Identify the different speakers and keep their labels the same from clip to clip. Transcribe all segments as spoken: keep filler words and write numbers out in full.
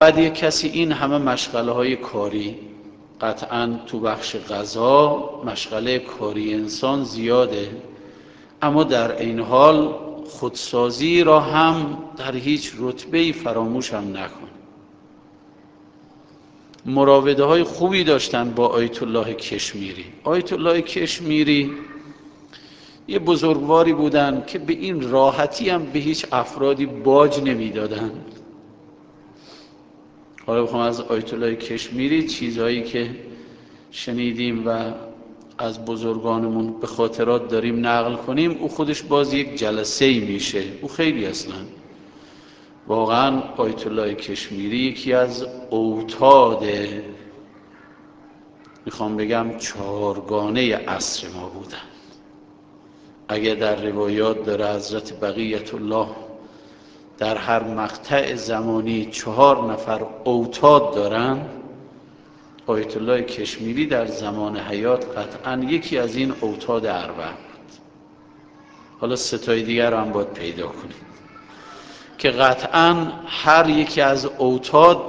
Speaker 1: بعد یک کسی این همه مشغله های کاری، قطعاً تو بخش غذا مشغله کاری انسان زیاده، اما در این حال خودسازی را هم در هیچ رتبه‌ای فراموش هم نکن. مراوده های خوبی داشتن با آیت الله کشمیری. آیت الله کشمیری یه بزرگواری بودن که به این راحتی هم به هیچ افرادی باج نمیدادن. حالا بخوام از آیت الله کشمیری چیزهایی که شنیدیم و از بزرگانمون به خاطرات داریم نقل کنیم، او خودش باز یک جلسه‌ای میشه. او خیلی اصلا واقعا آیت الله کشمیری یکی از اوتاد، میخوام بگم چهارگانه عصر ما بودن. اگه در روایات داره حضرت بقیت الله در هر مقطع زمانی چهار نفر اوتاد دارن، آیت الله کشمیری در زمان حیات قطعا یکی از این اوتاد اربع بود. حالا ستای دیگر رو هم باید پیدا کنید که قطعا هر یکی از اوتاد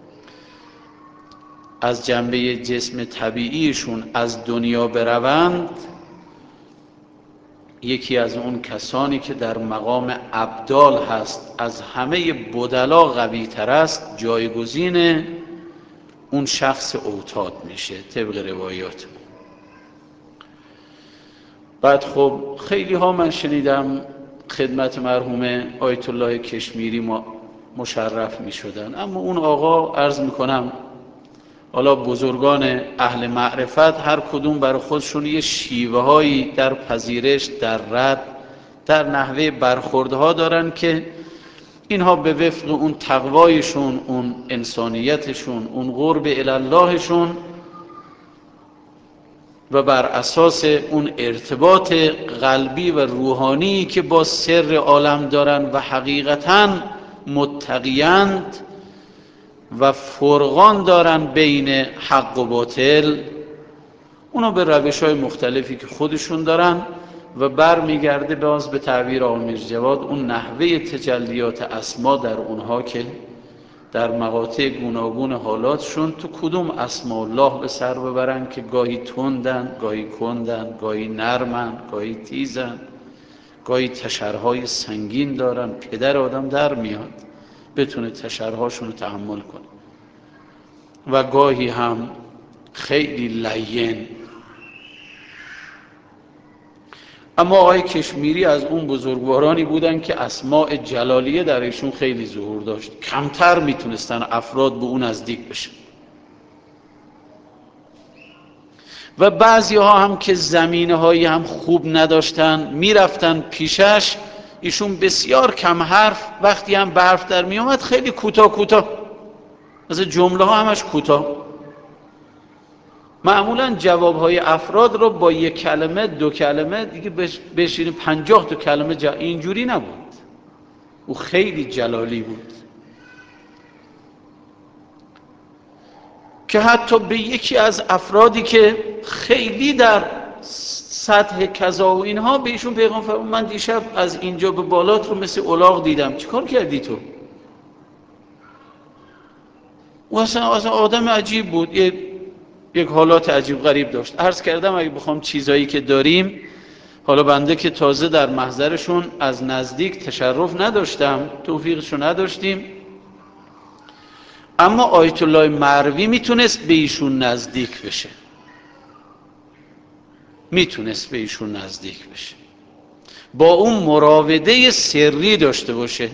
Speaker 1: از جنبه جسم طبیعیشون از دنیا بروند، یکی از اون کسانی که در مقام ابدال هست، از همه بدلا قوی تر است، جایگزین اون شخص اوتاد میشه طبق روایات. بعد خب خیلی ها من شنیدم خدمت مرحوم آیت الله کشمیری ما مشرف می شدن، اما اون آقا عرض می کنم، حالا بزرگان اهل معرفت هر کدوم برای خودشون یه شیوه هایی در پذیرش، در رد، در نحوه برخوردها دارن که اینها به وفق اون تقوایشون، اون انسانیتشون، اون قرب الاللهشون و بر اساس اون ارتباط قلبی و روحانی که با سر عالم دارن و حقیقتاً متقیند و فرقان دارن بین حق و باطل، اونا به روش‌های مختلفی که خودشون دارن و بر میگرده باز به تعبیر آقا میرجواد اون نحوه تجلیات اسما در اونها که در مقاطع گوناگون حالاتشون تو کدوم اسماء الله به سر ببرن که گاهی تندن، گاهی کندن، گاهی نرمن، گاهی تیزن، گاهی تشرهای سنگین دارن، پدر آدم در میاد بتونه تشرهاشون رو تحمل کنه، و گاهی هم خیلی لین. اما آقای کشمیری از اون بزرگوارانی بودن که اسماء جلالیه در ایشون خیلی ظهور داشت، کمتر میتونستن افراد به اون نزدیک بشن. و بعضی ها هم که زمینه هایی هم خوب نداشتن میرفتن پیشش، ایشون بسیار کم حرف، وقتی هم به حرف در می آمد خیلی کوتاه کوتاه، مثل جمله ها همش کوتاه. معمولا جوابهای افراد رو با یک کلمه دو کلمه دیگه بشینه پنجاه تا کلمه جا... اینجوری نبود. او خیلی جلالی بود که حتی به یکی از افرادی که خیلی در سطح کذا و اینها به ایشون پیغام فرمود من دیشب از اینجا به بالات رو مثل الاغ دیدم، چیکار کردی تو؟ او اصلا, اصلا آدم عجیب بود، یک یک حالات عجیب غریب داشت. عرض کردم اگه بخوام چیزایی که داریم، حالا بنده که تازه در محضرشون از نزدیک تشرف نداشتم، توفیقشو نداشتیم، اما آیت الله مروی میتونست به ایشون نزدیک بشه، میتونست به ایشون نزدیک بشه، با اون مراوده سری داشته باشه.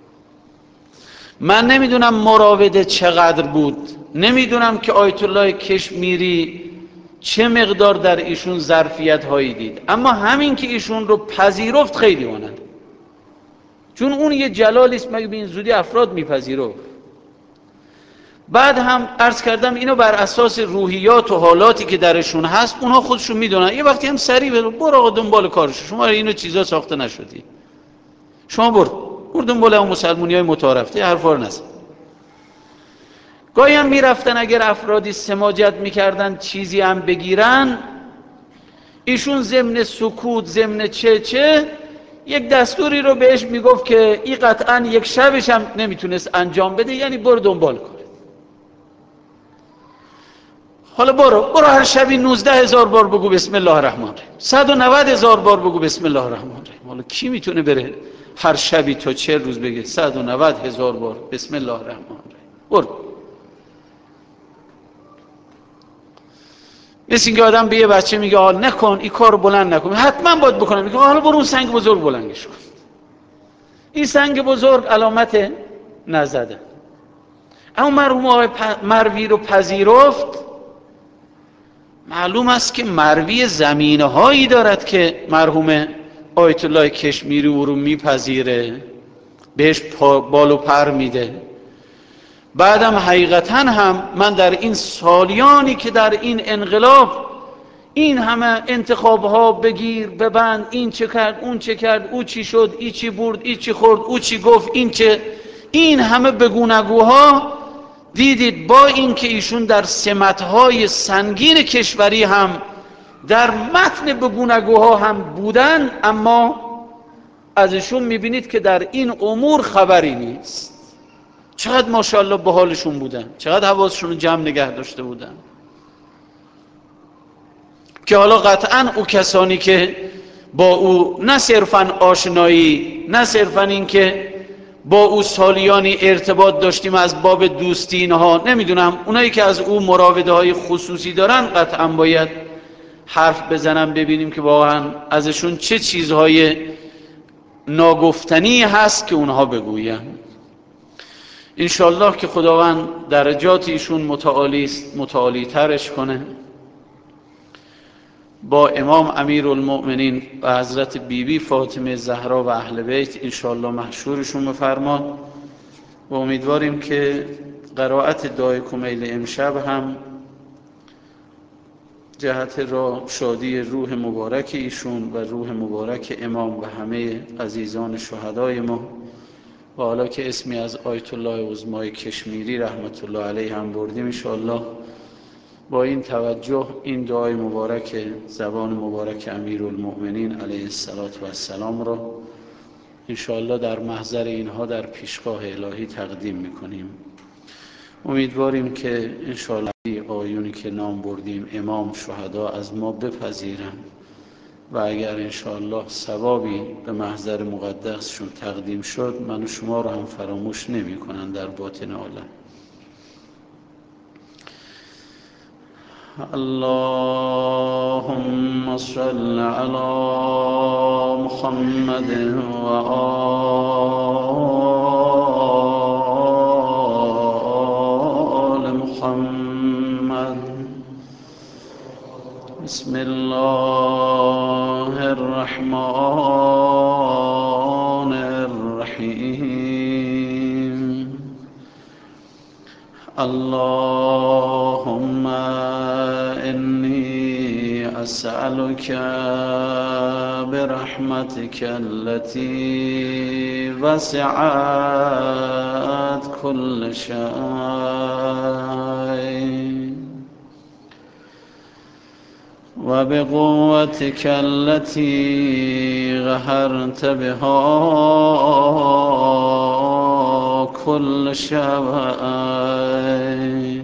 Speaker 1: من نمیدونم مراوده چقدر بود، نمیدونم که آیت الله کشمیری چه مقدار در ایشون ظرفیت هایی دید، اما همین که ایشون رو پذیرفت خیلی مانند، چون اون یه جلالی است مگه به این زودی افراد میپذیرفت. بعد هم عرض کردم اینو بر اساس روحیات و حالاتی که درشون هست اونها خودشون میدونن. یه وقتی هم سریع برو برو آقا دنبال کارش، شما اینو چیزا ساخته نشدی، شما برو برو دنبال اون مسلمونی های متعارفته حرفا رو نزن. گاهی هم میرفتن اگر افرادی سماجت میکردن چیزی هم بگیرن، ایشون ضمن سکوت ضمن چه چه یک دستوری رو بهش میگفت که این قطعا یک شبش هم نمیتونست انجام بده، یعنی برو دنبال کن. حالا برو برو هر شبی نوزده هزار بار بگو بسم الله الرحمن الرحیم، صد و نود هزار بار بگو بسم الله الرحمن الرحیم. حالا کی میتونه بره هر شبی تا چه روز بگه صد و نود هزار بار بسم الله الرحمن الرحیم؟ برو. مثل اینکه آدم به یه بچه میگه حالا نکن این کارو بلند نکن، حتما باید بکنم، میگه حالا برو اون سنگ بزرگ بلندش کن. این سنگ بزرگ علامت نزده. اما مرحوم آقای مروی رو پذیرفت. معلوم است که مروی زمینه هایی دارد که مرحوم آیت الله کشمیری او رو میپذیره، بهش بال و پر میده. بعدم حقیقتا هم من در این سالیانی که در این انقلاب این همه انتخاب ها بگیر ببند، این چه کرد اون چه کرد، او چی شد، این چی برد، این چی خورد، او چی گفت، این چه، این همه بگونگوها دیدید با اینکه ایشون در سمت‌های سنگین کشوری هم در متن بگونگوها هم بودن، اما ازشون میبینید که در این امور خبری نیست. چقدر ماشاءالله به حالشون بودن، چقدر حواسشون رو جمع نگه داشته بودن. که حالا قطعا او کسانی که با او نه صرفاً آشنایی، نه صرفاً این که با او سالیانی ارتباط داشتیم از باب دوستی اینها، نمیدونم اونایی که از او مراوده های خصوصی دارن قطعا باید حرف بزنم ببینیم که واقعا ازشون چه چیزهای ناگفتنی هست که اونها بگوین. انشالله که خداوند درجات ایشون متعالی است، متعالی ترش کنه. با امام امیرالمؤمنین و حضرت بیبی بی فاطمه زهرا و اهل بیت انشالله محشورشون بفرماد. و امیدواریم که قرائت دعای کمیل امشب هم جهت را شادی روح مبارک ایشون و روح مبارک امام و همه عزیزان شهدای ما، و حالا که اسمی از آیت الله عظمای کشمیری رحمت الله علیه هم بردیم، انشاءالله با این توجه این دعای مبارک زبان مبارک امیرالمؤمنین علیه السلام را انشاءالله در محضر اینها در پیشگاه الهی تقدیم میکنیم. امیدواریم که انشاءالله آیونی که نام بردیم امام شهدا از ما بپذیرن و اگر انشاءالله ثوابی به محضر مقدسشون تقدیم شد من و شما را هم فراموش نمی کنن در باطن عالم. اللهم صل علی محمد و آل محمد. بسم الله الرحمن الرحیم. اللهم إني أسألك برحمتك التي وسعت كل شيء وبقوتك التي قهرت بها كل شيء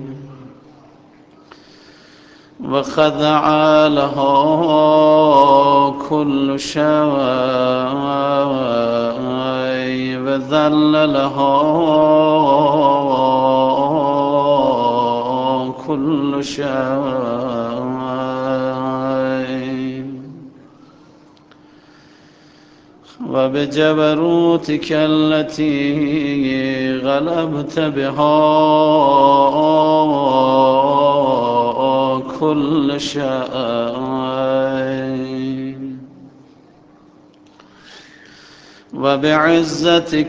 Speaker 1: وخضع لها كل شيء وذل لها كل شيء وبجبروتك التي غلبت بها كل شيء وبعزتك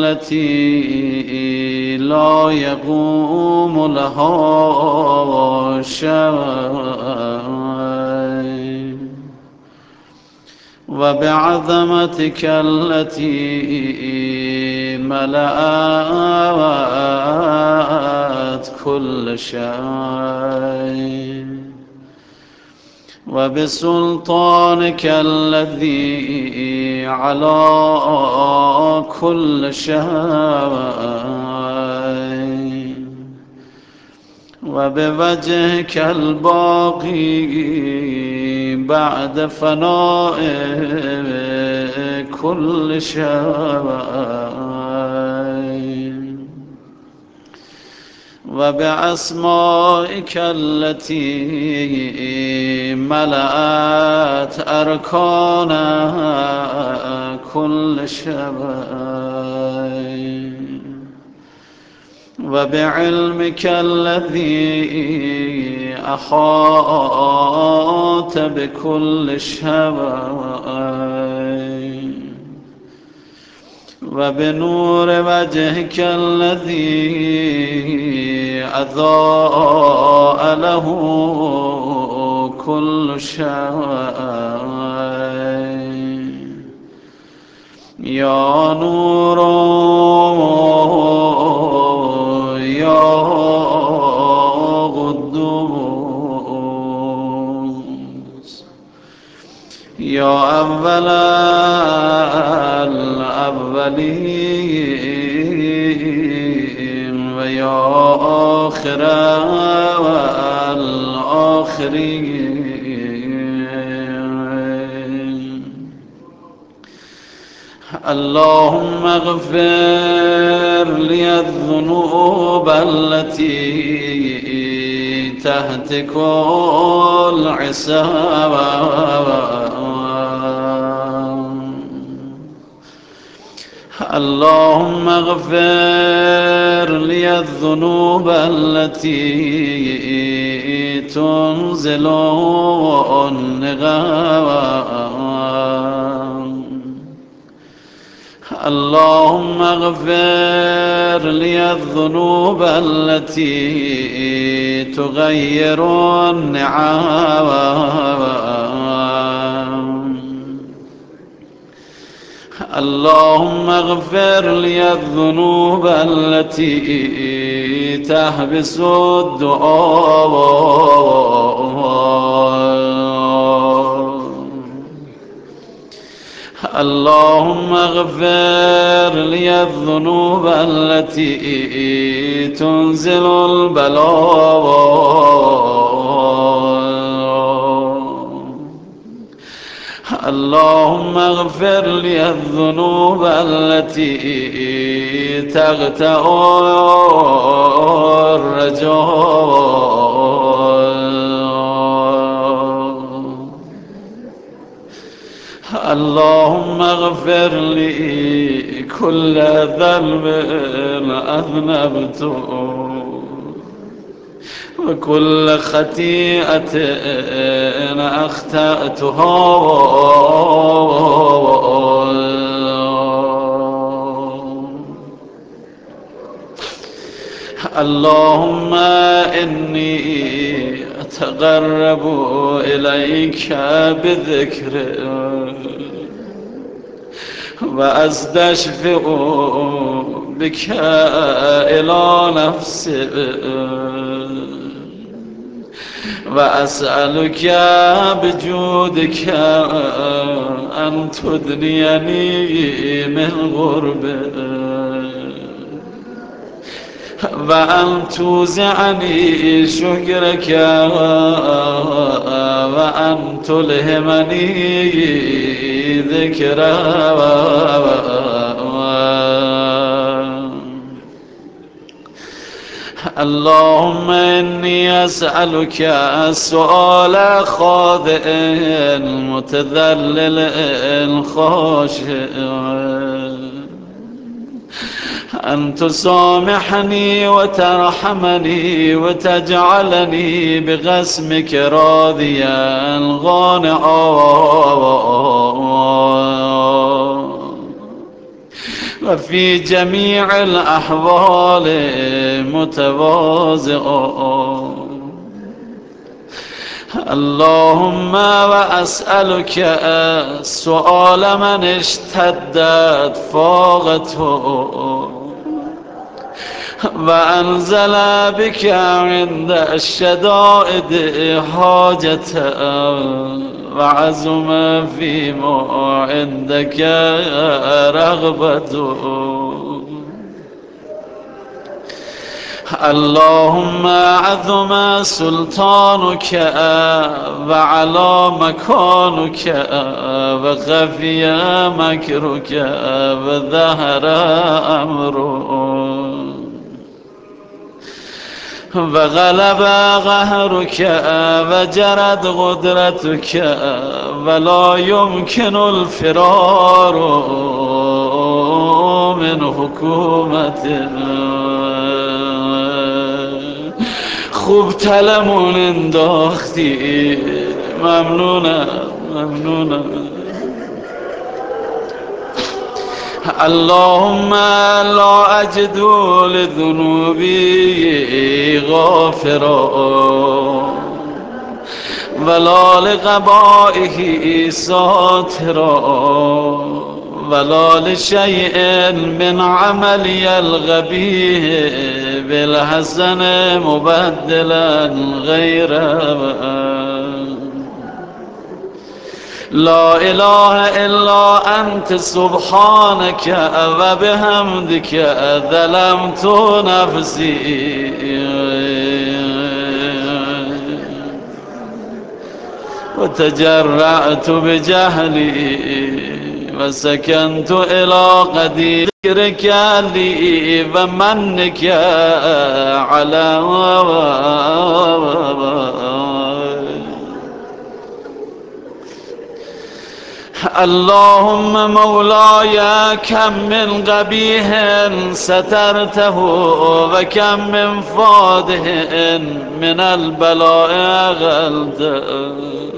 Speaker 1: التي لا يقوم لها شيء وبعظمتك التي ملأت كل شيء وبسلطانك الذي على كل شيء وبوجهك الباقي بعد فناء كل شيء وبأسمائك التي ملأت أركان كل شيء وبعلمك الذي أحاط بكل شيء وبنور وجهك الذي أضاء له كل شيء يا نور يا قدوس يا أول الأولين ويا آخر الآخرين اللهم اغفر لي الذنوب التي تهتك العصابة اللهم اغفر لي الذنوب التي تنزل النغام اللهم اغفر لي الذنوب التي تغير النعام اللهم اغفر لي الذنوب التي تحبس الدعاء اللهم اغفر لي الذنوب التي تنزل البلاء اللهم اغفر لي الذنوب التي تغتأ الرجاء اللهم اغفر لي كل ذنب أذنبته وكل خطيئة أخطأتها اللهم إني أتقرب إليك بذكرك وأستشفع بك إلى نفسك وأسألك بجودك أن تدنيني من غربك وأن توزعني شكرك وأن تلهمني ذكرك اللهم إني أسألك السؤال خاضع متذلل خاشع أن تسامحني وترحمني وتجعلني بغسمك راضيا غانعا وفي جميع الأحوال متواضعا اللهم وأسألك سؤال من اشتدت فاقته وأنزل بك عند الشدائد حاجة وعزم فيما عندك رغبة. اللهم عظم سلطانك وعلى مكانك وخفي مكرك وظهر أمرك وغلب قهرك وجرت قدرتك ولا يمكن الفرار من حكومتك. خوب تلمون انداختی. ممنونم ممنونم. اللهم لا أجد لذنوبي غافرا ولا لقبائه ساترا ولا لشيء من عملي الغبيه بالحسن مبدلا غيره. لا إله إلا أنت سبحانك وبحمدك ظلمت نفسي وتجرأت بجهلي وسكنت إلى قدير ذكرك لي ومنك على اللهم مولاي كم من قبيح سترته وكم من فاضح من البلاء غلته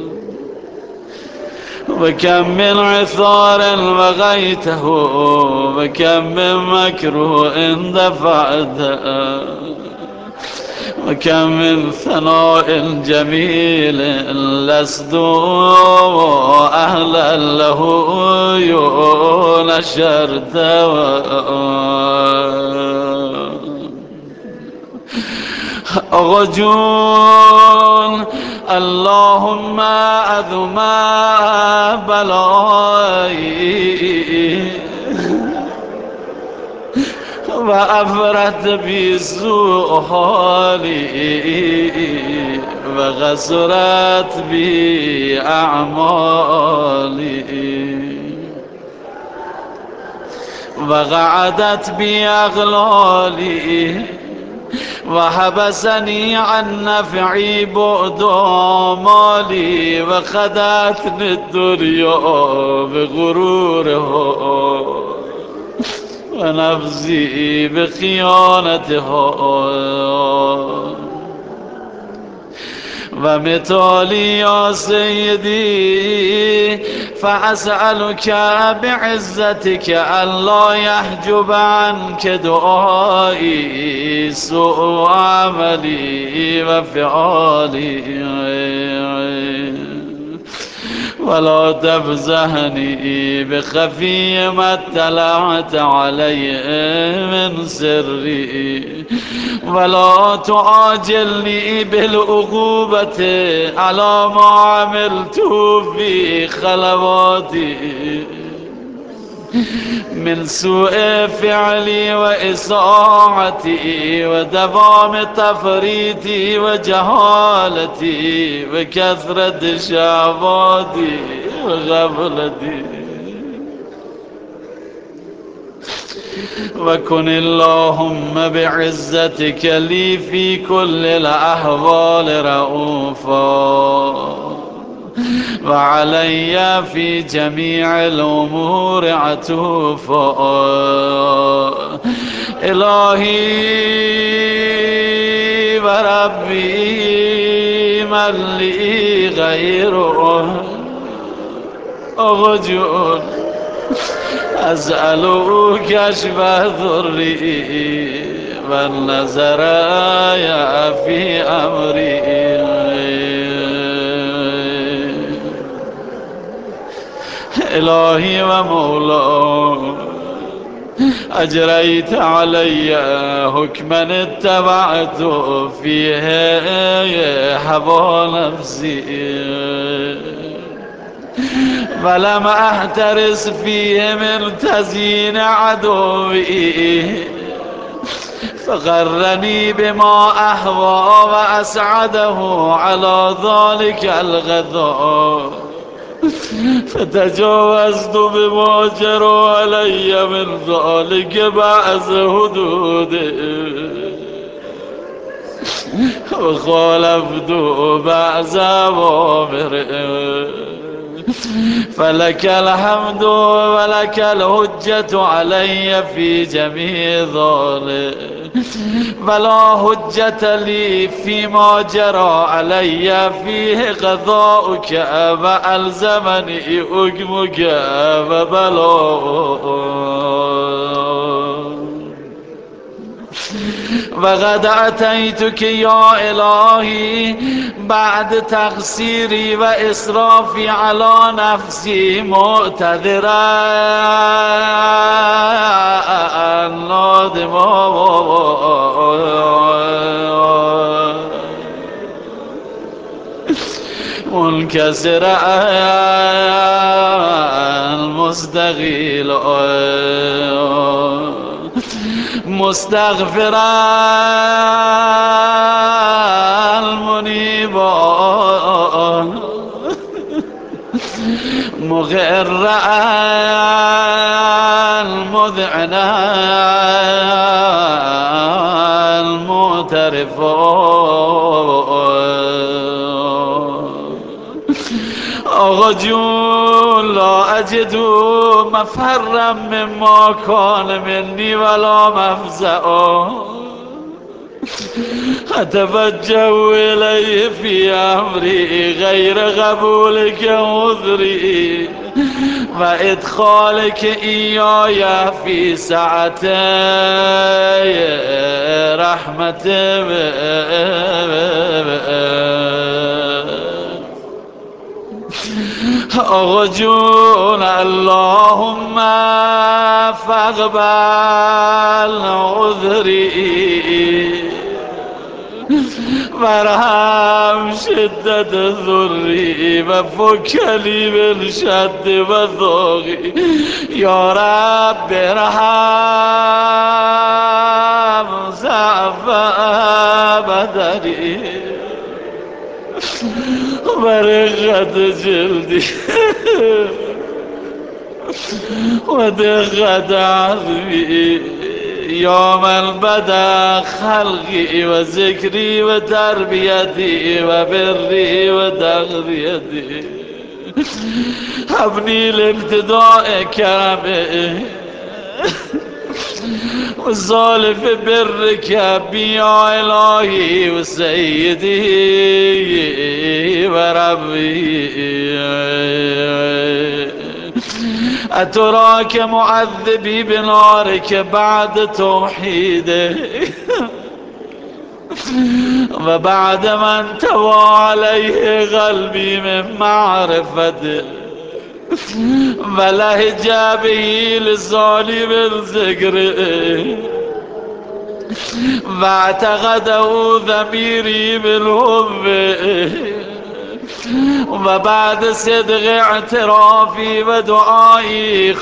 Speaker 1: وكم من عثار وغيته وكم من مكروه دفعته وكم من ثناء جميل لست أهلا له نشرت. آقا جون اللهم عظم بلایی و افرت بی سوء حالی و غسرت بی اعمالی و قعدت بی اغلالی و حبسنی عن نفعی بعد مالی و خدتنی الدنیا بغرورها و نفسی بخیانتها و مثالی یا سیدی فاسألک بعزتک الا یحجب عنک دعایی سوء عملی و فعالی ولا تفزهني بخفي ما اطلعت عليه من سري ولا تعاجلني بالعقوبة على ما عملت في خلواتي من سوء فعلي وإساءتي ودوام تفريطي وجهالتي وكثرة شهواتي وغفلتي. وكن اللهم بعزتك لي في كل الأحوال رؤوفا وعلي في جميع الأمور عطوفا. إلهي وربي من لي غيره أرجو أسأل كشف ضري والنظر في أمري. إلهي ومولاي اجریت علی حکما اتبعت فیه هوا نفسی ولم احترس فیه من تزیین عدوی فغرنی بما اهوا و اسعده على ذلك الغذاء فتجاوزت بما جرى علي من ذلك بعض حدوده وخالفت بعض اوامره فلك الحمد ولك الحجة علي في جميع ذلك ولا حجة لي فيما جرى علي فيه قضاؤك وألزمني حكمك وبلاؤك وقد أتيتك يا إلهي بعد تقصيري وإسرافي على نفسي معتذرا نادما منكسرا مستغيلا مستغفرا منيبا مغرا مذعنا معترفا آقا جون لا اجد مفرا مما کان منی ولا مفزعا اتوجه الیه فی امری غیر قبولک عذری و ادخالک ایای فی سعت رحمت آقا جون اللهم فاقبل عذری وارحم شدت ضری و فکلی بالشد و ضاقی یا رب ارحم ضعف بدنی ورقت جلدي ودقت عظمي يا من بدا خلقي وذكري وتربيتي وبري وتغذيتي هبني لابتداء كرمه وزالف برك بي يا إلهي وسيدي وربي أتراك معذبي بنارك بعد توحيده وبعد ما انتوى عليه قلبي من معرفته ولهج به لساني من ذكره واعتقده ضميري بالحب وبعد صدق اعترافي ودعائي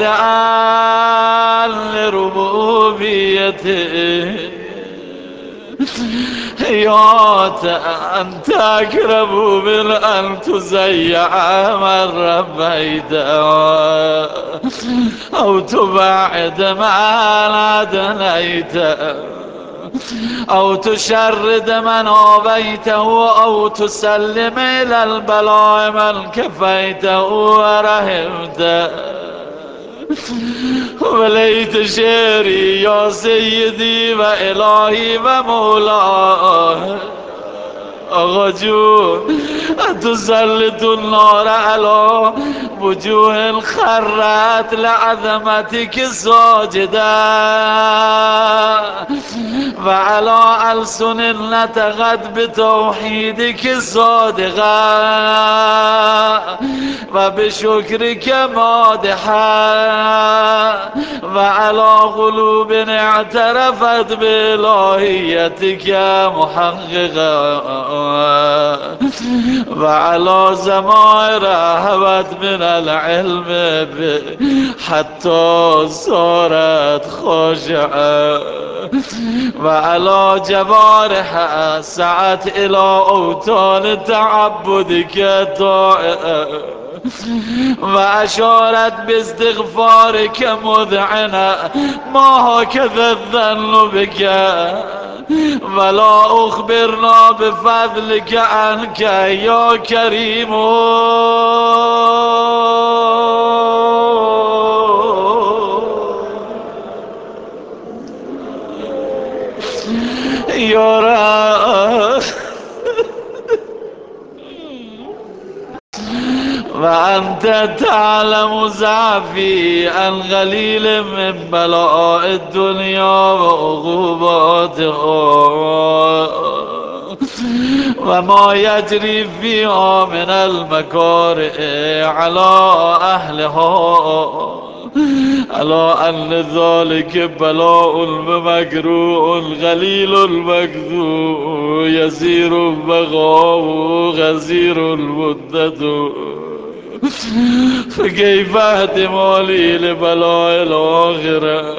Speaker 1: خاضعا لربوبيته يا أنت أقرب من أن تزيع من ربيت أو تبعد من أدنيت أو تشرد من آويته أو تسلم إلى البلاء من كفيته ورحمته وليت شعري يا سيدي وإلهي ومولاه آقا جون تسلط النار على وجوه خرت لعظمتك ساجدا وعلى ألسن نطقت بتوحيدك صادقا وبشكرك مادحا وعلى قلوب اعترفت بإلهيتك محققا وعلى زمائر رهبت من العلم حتى صارت خاشعة وعلى جوارح سعت إلى أوطان تعبدك طائعة وأشارت باستغفارك مذعنة ما هكذا الظن بك ولا أخبرنا بفضلك عنك يا كريم يا رب وأنت تعلم ضعفي القليل من بلاء الدنيا وعقوباتها وما يجري فيها من المكاره على أهلها على أن ذلك بلاء بمكروه قليل المكذوب يسير البغاء غزير المدة فكيف احتمالي لبلاء الآخرة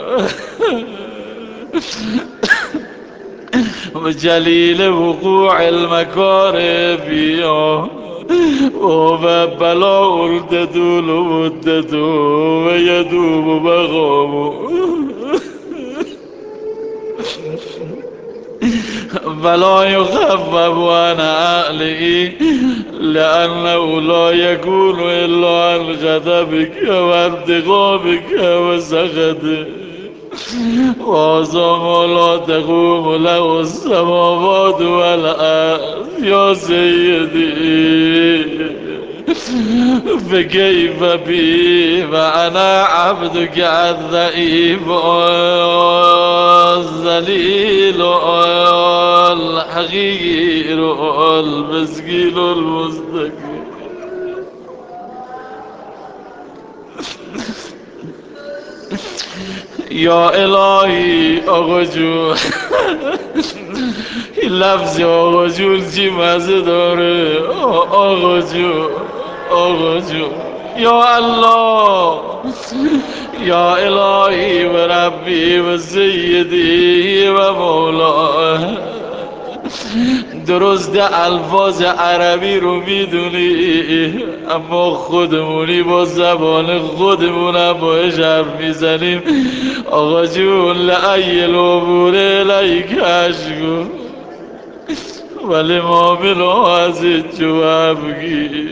Speaker 1: وجليل وقوع المكاره فيها وهو بلاء تدول مدته ويدوم بغامه فلا يخفف عن عقله لأنه لا يكون إلا عن غضبك وانتقامك وسخطك وهذا ما لا تقوم له السماوات والأرض يا سيدي فكيف بي وأنا عبدك الضعيف الذليل الحقير المسكين المستكبر يا إلهي أرجو لفظ أرجو چی مزه داره أرجو أرجو يا الله يا إلهي وربي وسيدي ومولاه درست الفاظ عربی رو میدونی اما خودمونی با زبان خودمون هم باش حرف میزنیم آقا جون لعی العبور لعی کشگو ولی ما بلو از جوابگی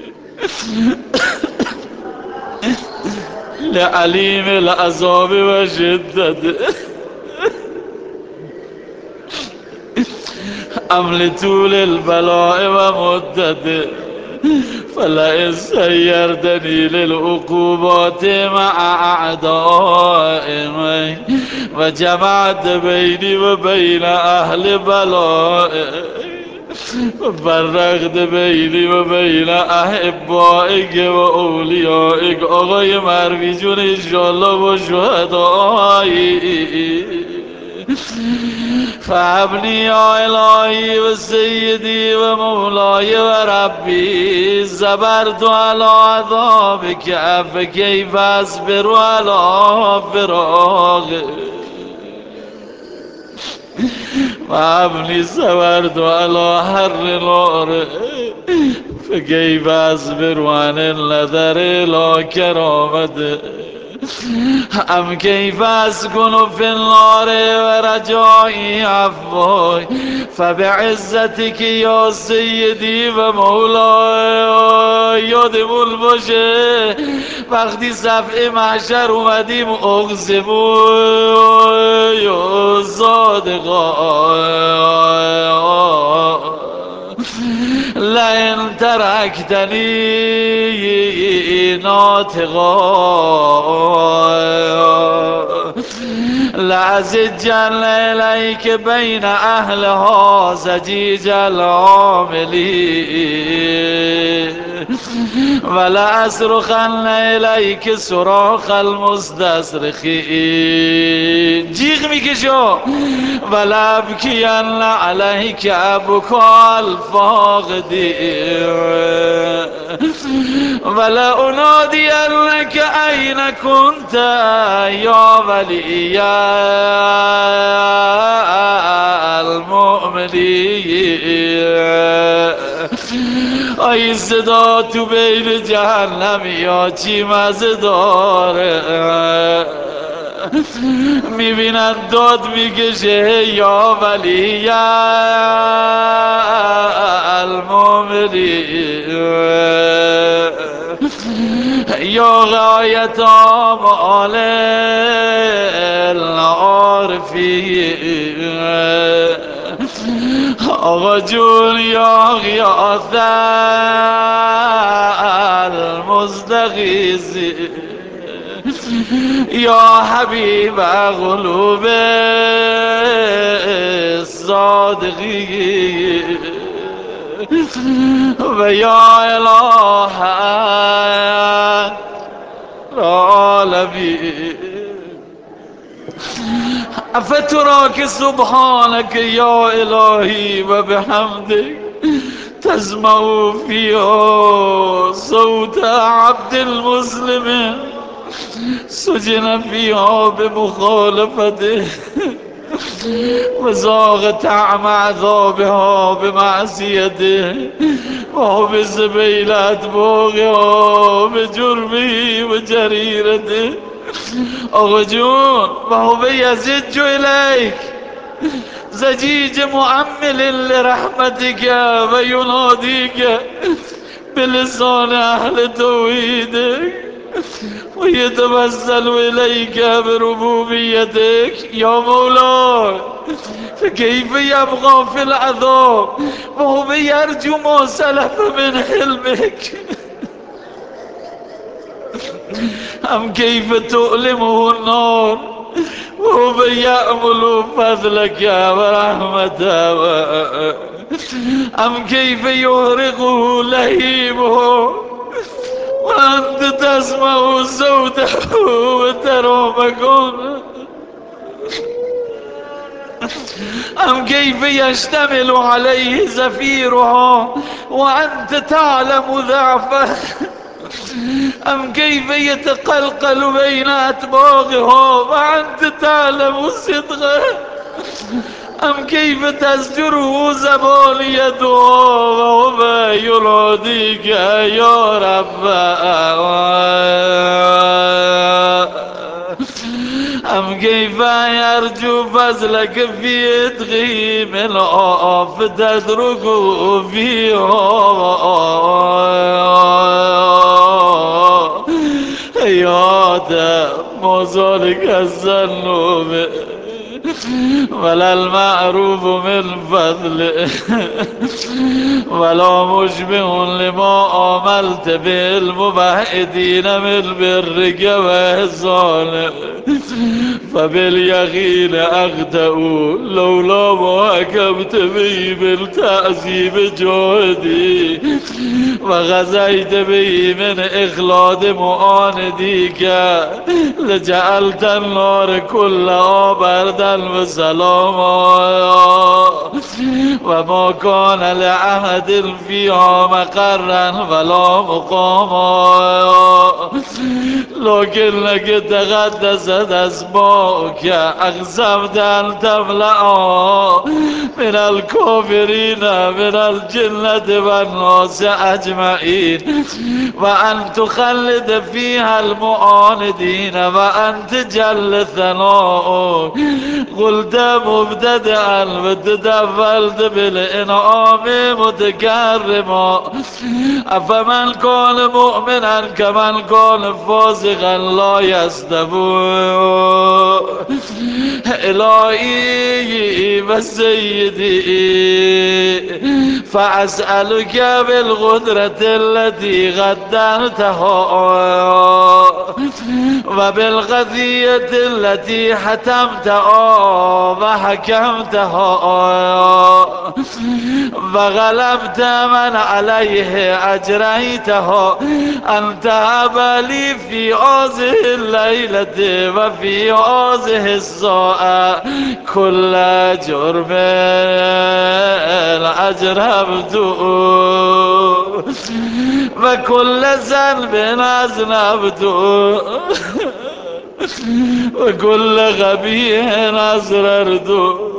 Speaker 1: لعلیم العذاب و شدت أم لطول البلاء ومدته فلئن سيرتني للعقوبات مع أعدائي وجمعت بيني وبين أهل بلائي وفرقت بيني وبين أحبائك وأوليائك آقای مروی جون انشالله با شهدایی فابني يا إلهي وسيدي ومولاي وربي صبرت على عذابك فكيف أصبر على فراقك وابني صبرت على حر نار فكيف أصبر عن النذر إلى كرامته أم كيف أسكن في النار ورجائي عفوك فبعزتك يا سيدي ومولاي یادم باشه وقتی صفحه محشر اومدیم اقسمون یا صادقا لئن ملكتني ناطقا لأزجن إليك بين أهلها زجيج العاملين ولأصرخن إليك صراخ المستصرخين. جیغ میکشو. ولأبكين عليك أبكى الفاقدين ولأنادينك أين كنت يا ولي المؤمنين. ای صدا تو بین جهنمی ها چی مزه داره. میبینن داد میکشه یا ولی المؤمنین یا غایت آمال العارفین. آقا جون یا غیاث المستغیثین یا حبیب قلوب الصادقین و یا اله العالمین. افتراک سبحانك یا الهی و بحمدک تسمع فيها صوت عبد المسلم سجن فيها بمخالفته وذاق طعم عذابها بمعصيته وحبس بين أطباقها بجرمه وجريرته. آقا جون و هو یزج الیک زجیج مؤمل لرحمتك و ینادیک بلسان اهل توحیدک و یتوسل الیک بربوبیتک یا مولا. فكيف يبقى في العذاب وهو يرجو ما سلف من حلمك. أم كيف تؤلمه النار وهو يأمل فضلك ورحمتك. أم كيف يهرقه لهيبه وأنت تسمع صوته وترى مكانه. أم كيف يشتمل عليه زفيرها وأنت تعلم ضعفه. أم كيف يتقلقل بين أطباقها وأنت تعلم صدقه. أم كيف تزجره زبانيتها وهو يناديك يا رب. أم كيف يرجو فضلك في إدغه من آف تتركه فيها حياة ما ذلك الذنوب ولا المعروف من فضله ولا مشبه لما عملت به المبعدين من برك وإحسانك. فباليقين أخطأ لولا ما حكمت به بالتعذيب جهدي وغزيت به من إخلاد معانديك لجعلت النار كلها بردا وسلاما وما كان لأحد فيها مقرا ولا مقاما لكنك تقدست أسماؤك أقسمت أن تملأها من الكافرين من الجنة والناس أجمعين وأن تخلد فيها المعاندين وأن تجل ثناؤك قلت مبتدئا وتدفلت بالإنعام متكرما أفمن كان مؤمنا كمن كان فاسقا لا يستوون إلهي وسيدي فأسألك بالقدرة التي قدرتها وبالقضية التي حتمتها وحكمتها وغلبت من عليه أجريته أن تهب لي في هذه الليلة وفي هذه الساعة كل جرم أجرمته وكل ذنب أذنبته وكل غبي أسررته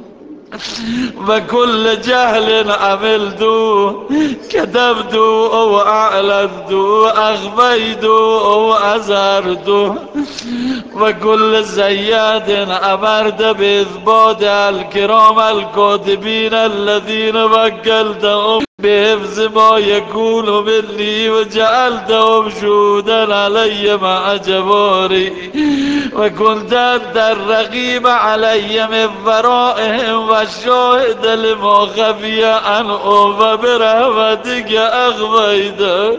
Speaker 1: وكل جهل عملت كتبت أو أعلنت أخفيت أو أزهرت وكل زياد أمرت بإثبات الكرام الكاتبين الذين وكلتهم بحفظ ما يكون مني وجعلتهم شهودا علي مع جباري وكنت أنت الرقيب علي من ورائهم والشاهد لما خفي عنهم وبرحمتك أخفيت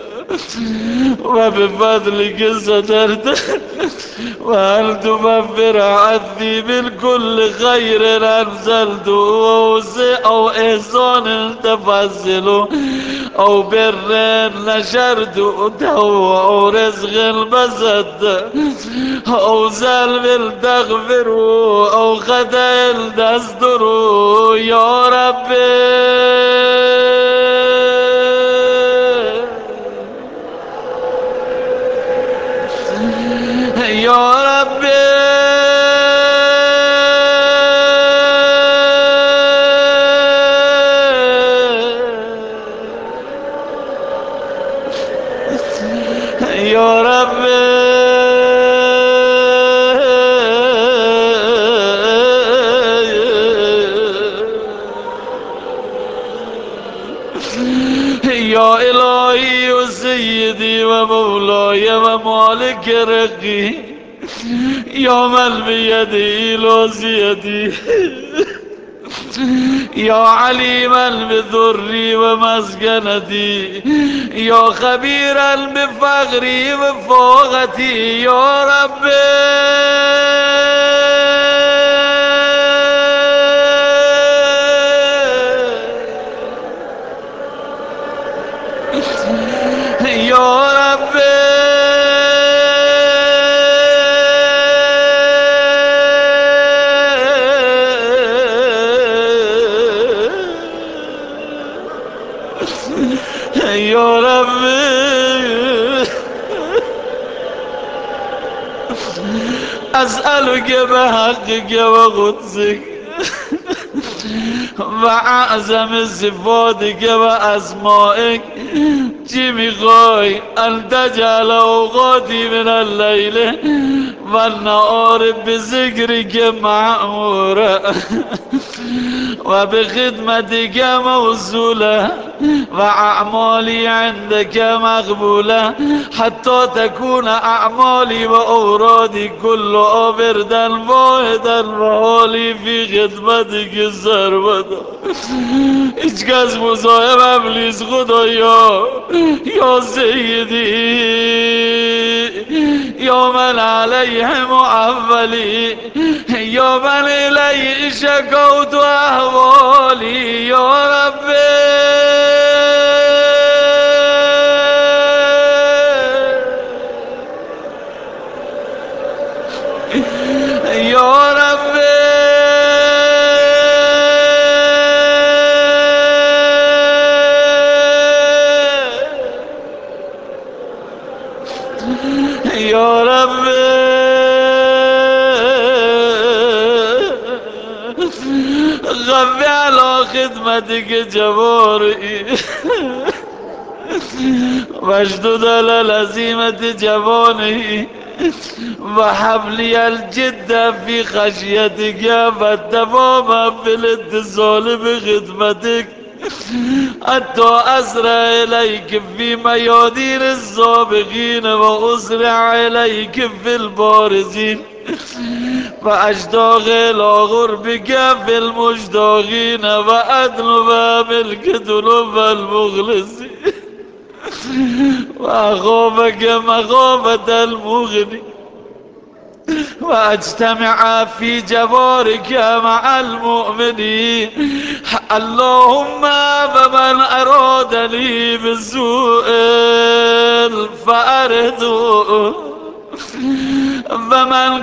Speaker 1: وبفضلك سترت وهل تغفر عني من كل خير أنزلت أو إحسان تفضل أو بر نشرت أو رزق بسطت أو ظلم تغفر أو خطأ تستر يا ربي يا ربي يا ربي يا إلهي وسيدي ومولاي ومالك رقي يا من بيدي لوزيتي يا عليما بذري ومسكنتي يا خبيرا بفقري وفوقتي يا ربي يا ربي يا ربي أسألك بحقك وقدسك وأعظم صفاتك وأسمائك چی میخوای ان تجعل اوقاتی من الليل والنهار بذكرك معمورا وبخدمتك موصولة وأعمالي عندك مقبولة حتى تكون أعمالي وأورادي كلها بردا واحدا وحالي في خدمتك سرمدا هیچ کس مزاحمم نیست خدایا یا سیدی یا من علیه معولی یا من الیه شکوت و احوالی یا ربی یا ربی یا رب غفی علی خدمتك جواری واشدد على العزيمة جواني وهب لي الجد في خشيتك والدوام في الاتصال بخدمتك حتى أسرع إليك في ميادين السابقين وأسرع إليك في البارزين فأشتاق إلى غربك في المشتاقين وأدنو ملك ذنوب المخلصين وأخافك مخافة المغني واجتمع في جوارك مع المؤمنين. اللهم فمن أرادني بالسوء فأرده فمن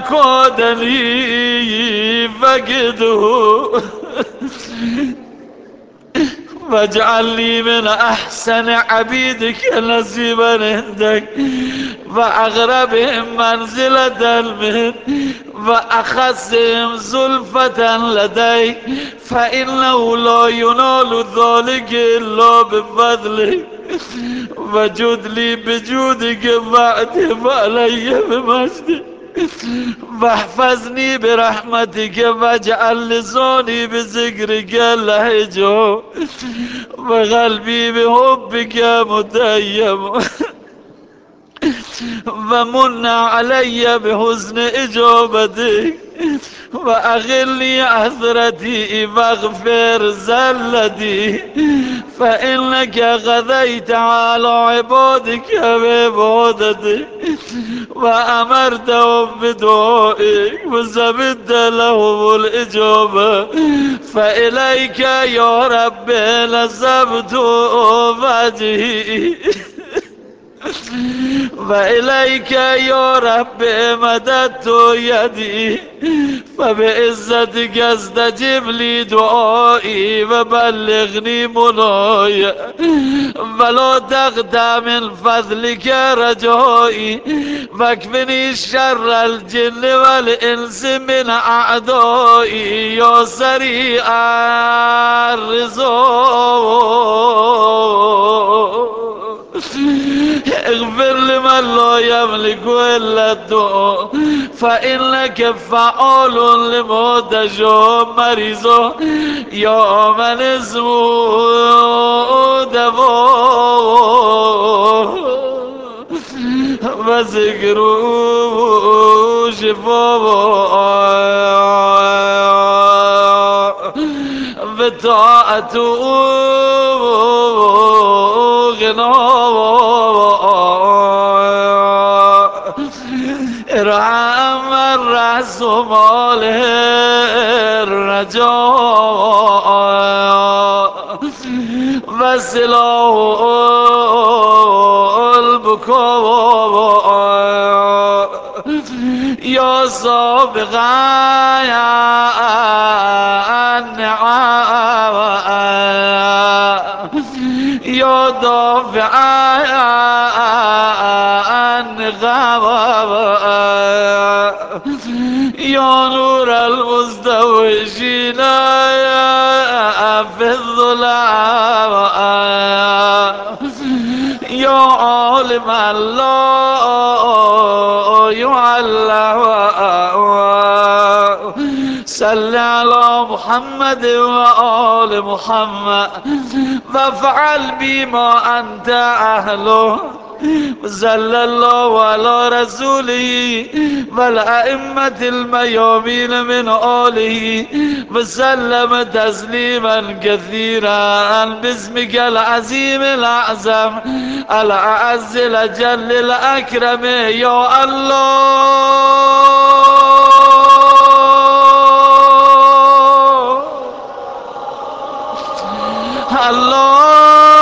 Speaker 1: كادني فقده واجعلني من أحسن عبيدك نصيبا عندك وأغربهم منزلة منه وأخصهم زلفة لديك فإنه لا ينال ذلك إلا بفضلك وجد لي بجودك واعتب علي بمجدك واحفظني برحمتك واجعل لساني بذكرك لهجا وقلبي بحبك متيم ومن علي بحسن إجابتك وأغلني عثرتي واغفر زلتي فإنك غذيت على عبادك بعبادتك وأمرتهم بدعائك وزبدت لهم الإجابة فإليك يا رب نسبت وجهي وإليك يا رب مددت يدي فبعزتك استجب لي دعائي وبلغني مناي ولا تقطع من فضلك رجائي واكفني شر الجن والإنس من أعدائي يا سريع الرزق اغفر لمن لا يملك إلا الدعاء فإنك فعال لما تشاء مريضا يا من اسمه دواء وذكره شفاء بطاعته غناء ارحم الرأس ماله الرجاء وسلاه البكاء يا سابق النعم يا دافع النغم يا نور المزدوجين في الظلام يا عالم الله يعلم صل على محمد وآل محمد وافعل بما أنت أهله وصلى الله على رسوله والأئمة الميامين من آله وسلم تسليما كثيرا باسمك العظيم الأعظم الأعز الأجل الأكرم يا الله الله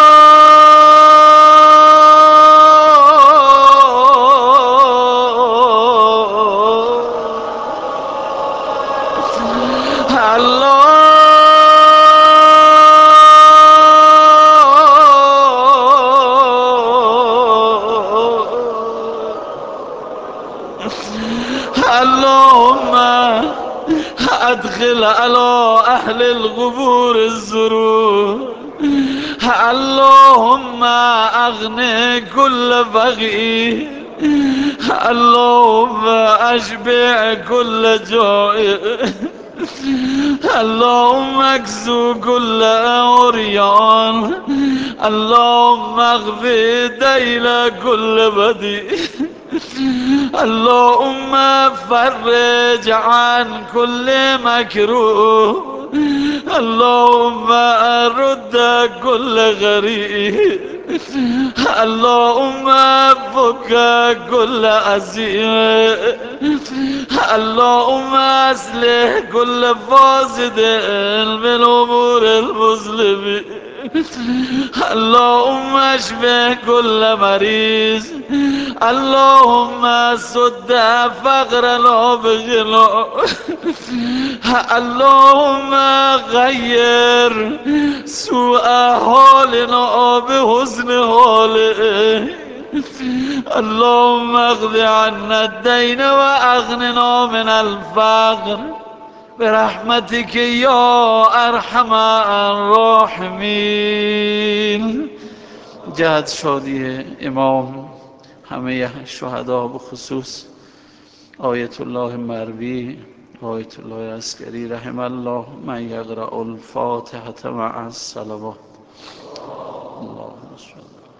Speaker 1: اللهم أدخل على أهل القبور السرور اللهم أغني كل فقير اللهم اشبع كل جائع، اللهم اكسو كل عريان، اللهم اغفر ديل كل بديع، اللهم فرج عن كل مكروه، اللهم رد كل غريب، اللهم فك كل أسير، اللهم اصلح كل فاسد من امور المسلمين، اللهم اشف كل مريض، اللهم سد فقرنا بغنى، اللهم غير سوء حالنا بحسن حاله، اللهم اقض عنا الدين واغننا من الفقر برحمتك یا ارحم الراحمین. جهت شادی امام، همه شهدا به خصوص آیت الله مروی، آیت الله عسکری رحم الله، من یقرأ الفاتحة مع الصلوات. اللهم صل